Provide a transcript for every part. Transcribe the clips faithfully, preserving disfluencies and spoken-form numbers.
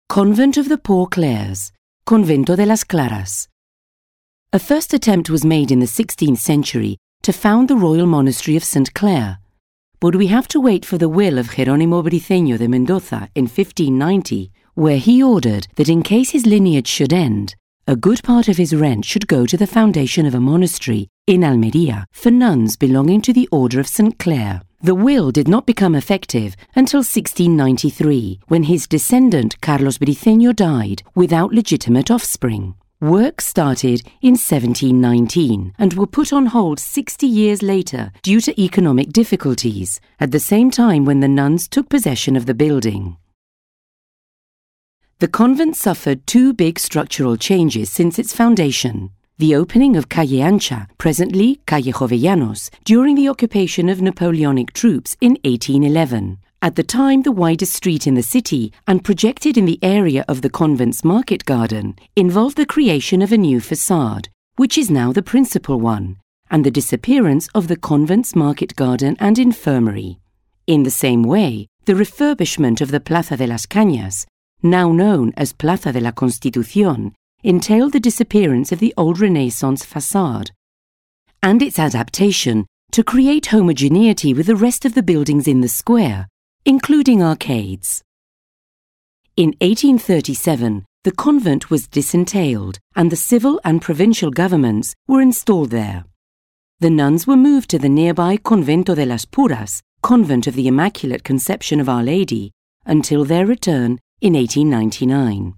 Convent of the Poor Clares, Convento de las Claras. A first attempt was made in the sixteenth century to found the royal monastery of Saint Clare, but we have to wait for the will of Jerónimo Briceño de Mendoza in fifteen ninety, where he ordered that in case his lineage should end, a good part of his rent should go to the foundation of a monastery in Almería for nuns belonging to the Order of Saint Clare. The will did not become effective until sixteen ninety-three, when his descendant Carlos Briceño died without legitimate offspring. Work started in seventeen nineteen and were put on hold sixty years later due to economic difficulties, at the same time when the nuns took possession of the building. The convent suffered two big structural changes since its foundation. The opening of Calle Ancha, presently Calle Jovellanos, during the occupation of Napoleonic troops in eighteen eleven. At the time, the widest street in the city and projected in the area of the convent's market garden involved the creation of a new facade, which is now the principal one, and the disappearance of the convent's market garden and infirmary. In the same way, the refurbishment of the Plaza de las Cañas, now known as Plaza de la Constitución, entailed the disappearance of the old Renaissance facade, and its adaptation to create homogeneity with the rest of the buildings in the square, including arcades. In eighteen thirty-seven, the convent was disentailed and the civil and provincial governments were installed there. The nuns were moved to the nearby Convento de las Puras, Convent of the Immaculate Conception of Our Lady, until their return in eighteen ninety-nine.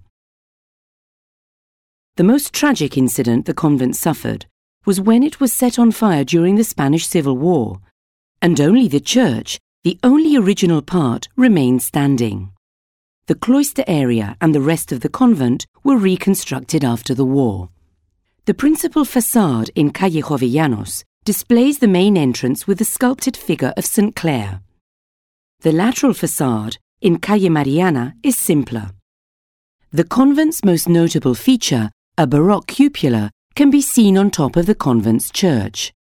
The most tragic incident the convent suffered was when it was set on fire during the Spanish Civil War, and only the church, the only original part, remained standing. The cloister area and the rest of the convent were reconstructed after the war. The principal facade in Calle Jovellanos displays the main entrance with the sculpted figure of Saint Clare. The lateral facade in Calle Mariana is simpler. The convent's most notable feature, a Baroque cupola, can be seen on top of the convent's church.